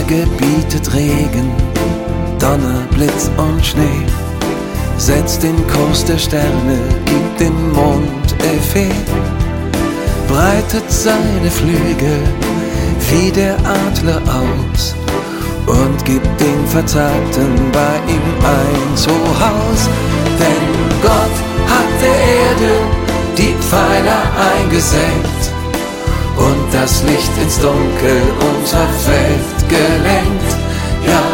Er gebietet Regen, Donner, Blitz und Schnee, setzt den Kurs der Sterne, gibt dem Mond Effet, breitet seine Flügel wie der Adler aus und gibt den Verzagten bei ihm ein Zuhaus. Denn Gott hat der Erde die Pfeiler eingesenkt und das Licht ins Dunkel unserer Welt gelenkt. Ja,